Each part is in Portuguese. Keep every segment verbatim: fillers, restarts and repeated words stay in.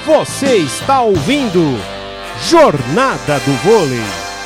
Você está ouvindo Jornada do Vôlei.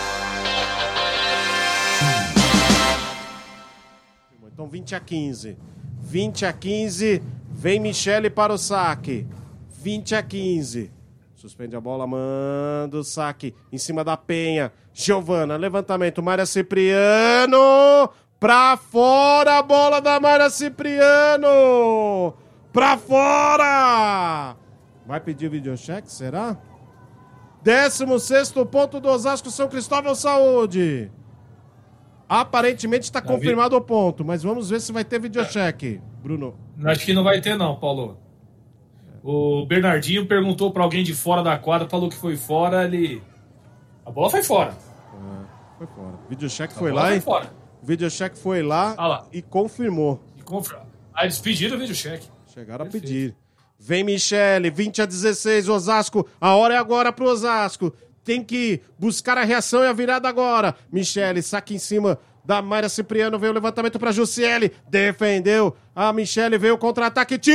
Então vinte a quinze. vinte a quinze. Vem Michele para o saque. vinte a quinze. Suspende a bola, manda o saque. Em cima da Penha. Giovana, levantamento. Mária Cipriano. Pra fora a bola da Mária Cipriano. Pra fora. Vai pedir videocheque, será? décimo sexto ponto do Osasco São Cristóvão Saúde. Aparentemente está confirmado o ponto, mas vamos ver se vai ter videocheque, Bruno. Acho que não vai ter não, Paulo. O Bernardinho perguntou para alguém de fora da quadra, falou que foi fora, ele... A bola foi fora. É, foi fora. Videocheque foi lá, e... fora. O videocheque foi lá, ah lá e confirmou. E confir... Aí eles pediram o videocheque. Chegaram Perfeito. a pedir. Vem Michele, vinte a dezesseis, Osasco. A hora é agora pro Osasco. Tem que buscar a reação e a virada agora. Michele, saque em cima da Mayra Cipriano. Veio o levantamento pra Jussiele. Defendeu. A Michele veio o contra-ataque. Tiffany!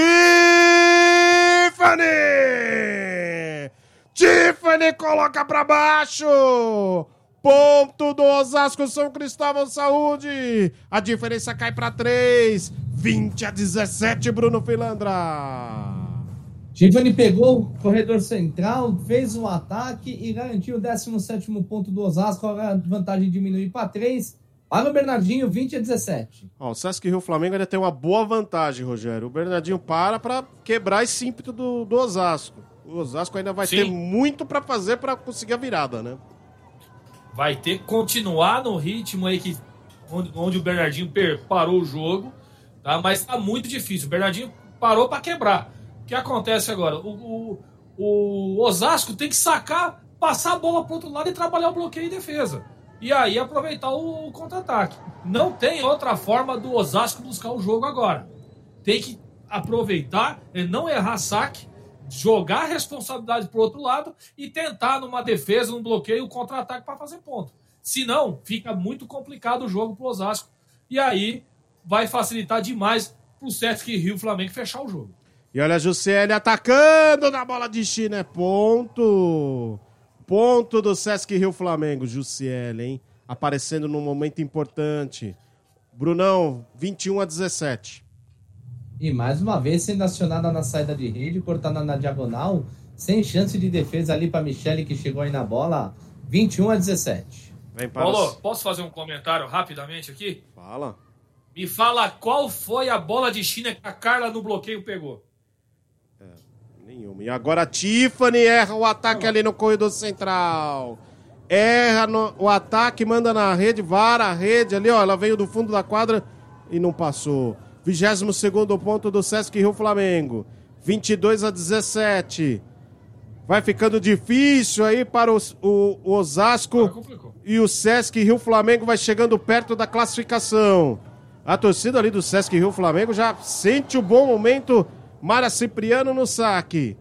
Tiffany coloca pra baixo. Ponto do Osasco São Cristóvão Saúde. A diferença cai pra três. vinte a dezessete, Bruno Filandra. Tiffany pegou o corredor central, fez um ataque e garantiu o décimo sétimo ponto do Osasco. A vantagem diminui para três. Para o Bernardinho, vinte a dezessete. Ó, o Sesc Rio Flamengo ainda tem uma boa vantagem, Rogério. O Bernardinho para para quebrar esse ímpeto do, do Osasco. O Osasco ainda vai Sim. ter muito para fazer para conseguir a virada, né? Vai ter que continuar no ritmo aí que, onde, onde o Bernardinho parou o jogo, tá? Mas tá muito difícil. O Bernardinho parou para quebrar. O que acontece agora? O, o, o Osasco tem que sacar, passar a bola para o outro lado e trabalhar o bloqueio e defesa. E aí aproveitar o, o contra-ataque. Não tem outra forma do Osasco buscar o jogo agora. Tem que aproveitar, não errar saque, jogar a responsabilidade para o outro lado e tentar numa defesa, num bloqueio, um contra-ataque para fazer ponto. Senão, fica muito complicado o jogo para o Osasco. E aí vai facilitar demais para o Sesc Rio Flamengo fechar o jogo. E olha a Jussiele atacando na bola de China, é ponto. Ponto do Sesc Rio Flamengo, Jussiele, hein? Aparecendo num momento importante. Brunão, vinte e um a dezessete. E mais uma vez sendo acionada na saída de rede, cortada na diagonal, sem chance de defesa ali para Michele que chegou aí na bola, vinte e um a dezessete. Vem para Paulo, os... posso fazer um comentário rapidamente aqui? Fala. Me fala qual foi a bola de China que a Carla no bloqueio pegou. É, nenhuma. E agora a Tiffany erra o ataque ali no corredor central. Erra no, o ataque, manda na rede, vara a rede ali, ó. Ela veio do fundo da quadra e não passou. vigésimo segundo ponto do Sesc Rio Flamengo. vinte e dois a dezessete. Vai ficando difícil aí para o, o, o Osasco. E o Sesc Rio Flamengo vai chegando perto da classificação. A torcida ali do Sesc Rio Flamengo já sente o bom momento. Mayra Cipriano no saque.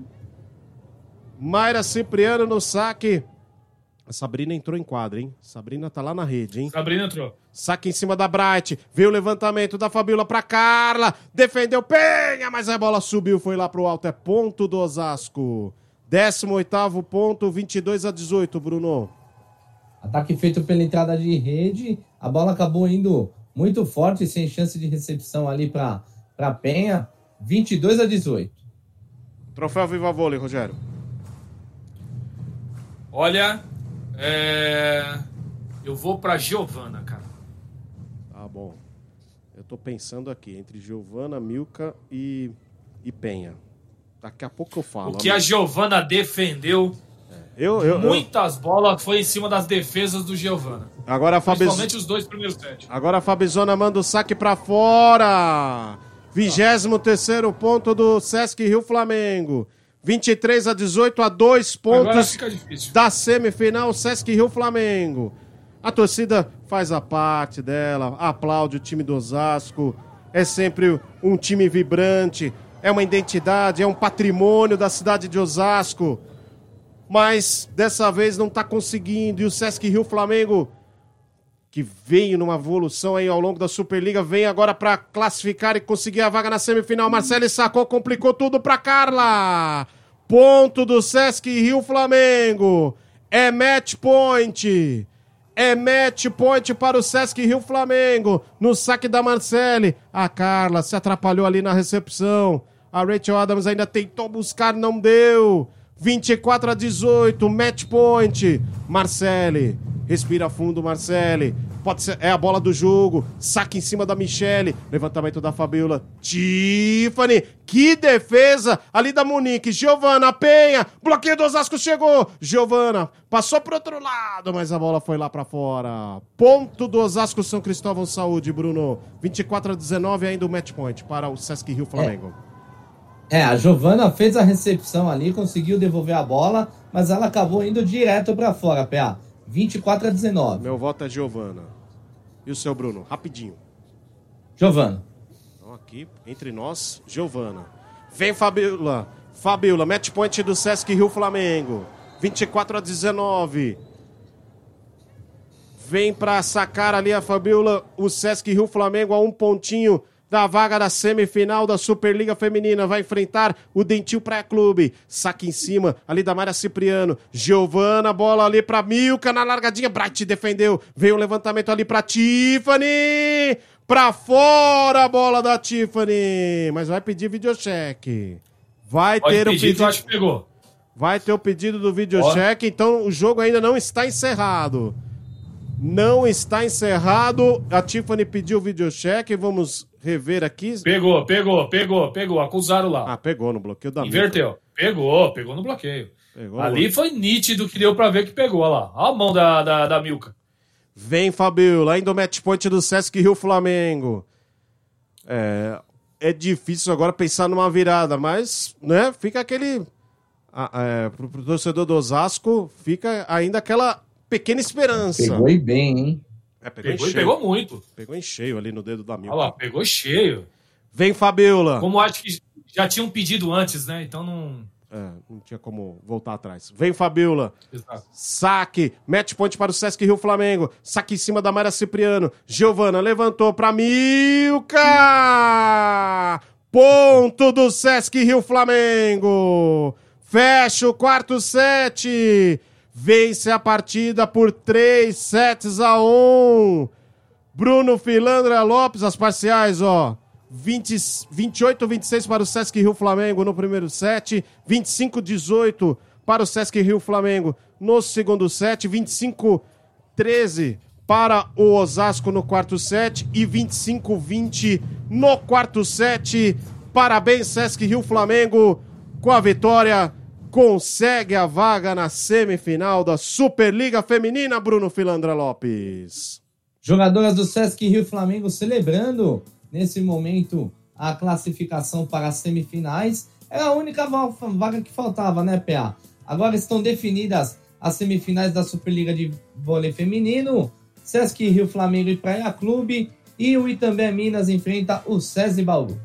Mayra Cipriano no saque. A Sabrina entrou em quadra, hein? Sabrina tá lá na rede, hein? Sabrina entrou. Saque em cima da Bright. Veio o levantamento da Fabiola pra Carla. Defendeu Penha, mas a bola subiu, foi lá pro alto. É ponto do Osasco. décimo oitavo ponto, vinte e dois a dezoito, Bruno. Ataque feito pela entrada de rede. A bola acabou indo muito forte, sem chance de recepção ali pra, pra Penha. vinte e dois a dezoito. Troféu Viva Vôlei, Rogério. Olha, é... eu vou pra Giovana, cara. Tá bom. Eu tô pensando aqui entre Giovana, Milka e, e Penha. Daqui a pouco eu falo. O que a Giovana defendeu, é. eu, eu, muitas eu... bolas foi em cima das defesas do Giovana. Agora a Fabiz... Principalmente os dois primeiros sets. Agora a Fabizona manda o saque pra fora. vigésimo terceiro ponto do Sesc Rio Flamengo. vinte e três a dezoito, a dois pontos da semifinal, Sesc Rio Flamengo. A torcida faz a parte dela, aplaude o time do Osasco. É sempre um time vibrante, é uma identidade, é um patrimônio da cidade de Osasco. Mas dessa vez não está conseguindo. E o Sesc Rio Flamengo, que veio numa evolução aí ao longo da Superliga, vem agora para classificar e conseguir a vaga na semifinal. Marcelo sacou, complicou tudo para Carla. Ponto do Sesc Rio Flamengo. É match point. É match point para o Sesc Rio Flamengo. No saque da Marcele. A Carla se atrapalhou ali na recepção. A Rachel Adams ainda tentou buscar, não deu. vinte e quatro a dezoito, match point. Marcele, respira fundo, Marcele. Pode ser, é a bola do jogo. Saque em cima da Michele. Levantamento da Fabiola. Tiffany, que defesa ali da Monique. Giovana Penha, bloqueio do Osasco, chegou. Giovana passou pro outro lado, mas a bola foi lá pra fora. Ponto do Osasco São Cristóvão Saúde, Bruno. vinte e quatro a dezenove, ainda o match point para o Sesc Rio Flamengo. É. É, a Giovana fez a recepção ali, conseguiu devolver a bola, mas ela acabou indo direto pra fora, P A. vinte e quatro a dezenove. Meu voto é Giovana. E o seu, Bruno? Rapidinho. Giovana. Então aqui, entre nós, Giovana. Vem Fabiola. Fabiola, match point do Sesc Rio Flamengo. vinte e quatro a dezenove. Vem pra sacar ali a Fabiola, o Sesc Rio Flamengo a um pontinho da vaga da semifinal da Superliga Feminina. Vai enfrentar o Dentil Praia Clube. Saque em cima ali da Mária Cipriano. Giovana, bola ali pra Milka na largadinha. Bright defendeu. Veio o levantamento ali pra Tiffany. Pra fora a bola da Tiffany. Mas vai pedir videocheque. Vai Pode ter pedir, o pedido. eu acho que pegou. Vai ter o pedido do videocheque. Então o jogo ainda não está encerrado. Não está encerrado. A Tiffany pediu o videocheque. Vamos rever aqui. Pegou, pegou, pegou, pegou. Acusaram lá. Ah, pegou no bloqueio da Inverteu. Milka. Pegou, pegou no bloqueio. Pegou ali no... foi nítido que deu pra ver que pegou. Olha lá. Olha a mão da, da, da Milka. Vem, Fabiola. Ainda o match point do Sesc Rio Flamengo. É, é difícil agora pensar numa virada, mas, né, fica aquele... É, pro, pro torcedor do Osasco, fica ainda aquela pequena esperança. Pegou e bem, hein? É, pegou, Pegou em e cheio. pegou muito. Pegou em cheio ali no dedo da Milka. Olha lá, pegou cheio. Vem, Fabiola. Como acho que já tinham pedido antes, né? Então não... É, não tinha como voltar atrás. Vem, Fabiola. Exato. Saque. Match point para o Sesc Rio Flamengo. Saque em cima da Mária Cipriano. Giovana levantou para Milka. Ponto do Sesc Rio Flamengo. Fecha o quarto set. Vence a partida por três sets a um. Bruno Filandra Lopes, as parciais, ó. vinte, vinte e oito a vinte e seis para o Sesc Rio Flamengo no primeiro set. vinte e cinco a dezoito para o Sesc Rio Flamengo no segundo set. vinte e cinco a treze para o Osasco no quarto set. E vinte e cinco a vinte no quarto set. Parabéns, Sesc Rio Flamengo, com a vitória. Consegue a vaga na semifinal da Superliga Feminina, Bruno Filandra Lopes. Jogadoras do Sesc Rio Flamengo celebrando, nesse momento, a classificação para as semifinais. Era a única vaga que faltava, né, P A? Agora estão definidas as semifinais da Superliga de Vôlei Feminino. Sesc Rio Flamengo e Praia Clube. E o Itambé Minas enfrenta o SESI Bauru.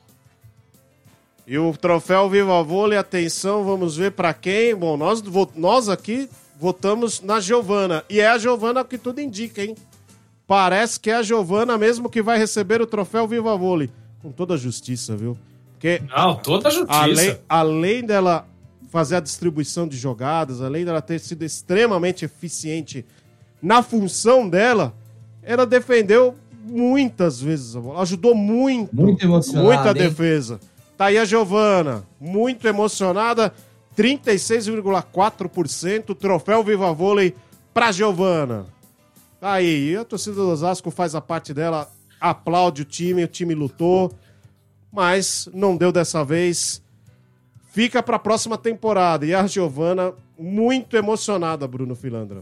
E o troféu Viva Vôlei, atenção, vamos ver para quem. Bom, nós, nós aqui votamos na Giovana. E é a Giovana que tudo indica, hein? Parece que é a Giovana mesmo que vai receber o troféu Viva Vôlei. Com toda a justiça, viu? Porque Não, toda a justiça. Além, além dela fazer a distribuição de jogadas, além dela ter sido extremamente eficiente na função dela, ela defendeu muitas vezes a bola. Ajudou muito. Muito emocionada, muita hein? defesa. Tá aí a Giovana, muito emocionada, trinta e seis vírgula quatro por cento, troféu Viva Vôlei pra Giovana. Tá aí, e a torcida do Osasco faz a parte dela, aplaude o time, o time lutou, mas não deu dessa vez. Fica pra próxima temporada. E a Giovana, muito emocionada, Bruno Filandra.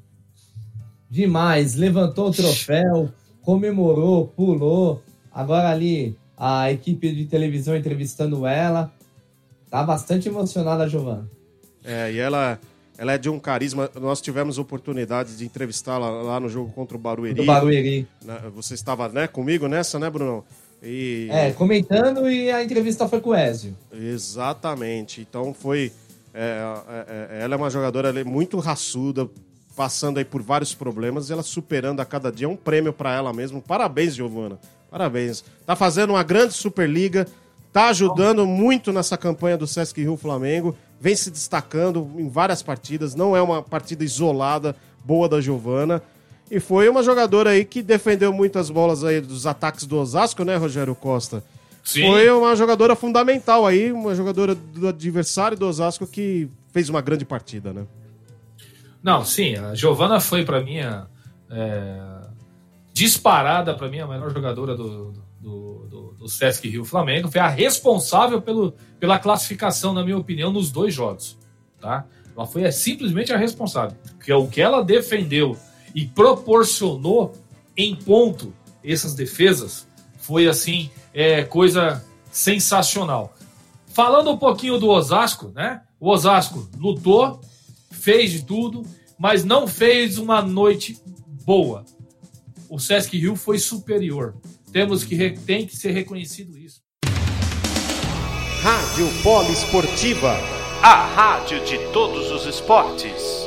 Demais, levantou o troféu, comemorou, pulou. Agora ali a equipe de televisão entrevistando ela. Tá bastante emocionada a Giovana. É, e ela, ela é de um carisma. Nós tivemos oportunidade de entrevistá-la lá no jogo contra o Barueri. Do Barueri. Você estava, né, comigo nessa, né, Bruno? E... É, comentando, e a entrevista foi com o Ézio. Exatamente. Então foi... É, é, é, ela é uma jogadora ela é muito raçuda, passando aí por vários problemas, e ela superando a cada dia. É um prêmio para ela mesmo. Parabéns, Giovana. Parabéns. Tá fazendo uma grande Superliga, tá ajudando muito nessa campanha do Sesc Rio Flamengo. vem se destacando em várias partidas, não é uma partida isolada, boa da Giovana. E foi uma jogadora aí que defendeu muitas bolas aí dos ataques do Osasco, né, Rogério Costa? Sim. Foi uma jogadora fundamental aí, uma jogadora do adversário do Osasco que fez uma grande partida, né? Não, sim, a Giovana foi para mim a, é, disparada para mim a melhor jogadora do, do, do, do Sesc Rio Flamengo, foi a responsável pelo, pela classificação, na minha opinião, nos dois jogos, tá? Ela foi é, simplesmente a responsável, porque o que ela defendeu e proporcionou em ponto essas defesas foi assim, é, coisa sensacional. Falando um pouquinho do Osasco, né? O Osasco lutou, fez de tudo, mas não fez uma noite boa. O Sesc Rio foi superior. Temos que tem que ser reconhecido isso. Rádio Poliesportiva, a rádio de todos os esportes.